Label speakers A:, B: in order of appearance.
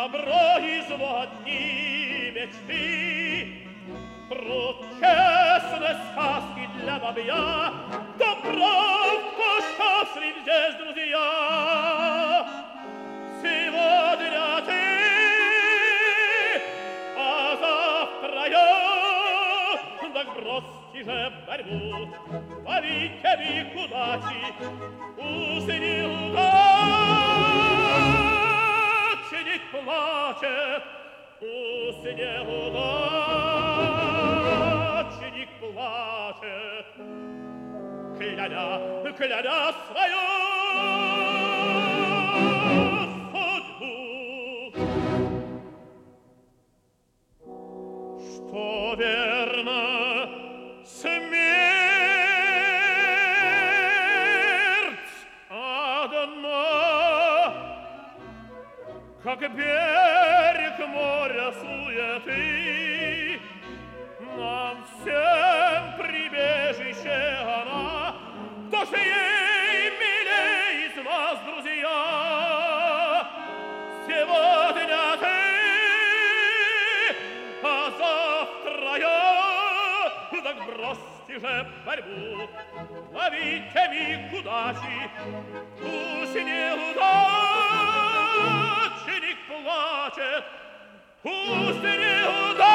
A: добро из одни мечты. Труд честной сказки для бабья, добро, кто счастлив здесь, друзья. Сегодня ты, а завтра я, так бросьте же борьбу, ловите век удачи, усни удачник плачет, усни удачник плачет, кляня свою судьбу. Что верно, смерть одна, как берег моря суеты, нам всем прибежище она, кто же ей милей из вас, друзья? Сегодня ты, а завтра я, так бросьте же борьбу, ловите миг удачи, пусть неудачник плачет, пусть неудачник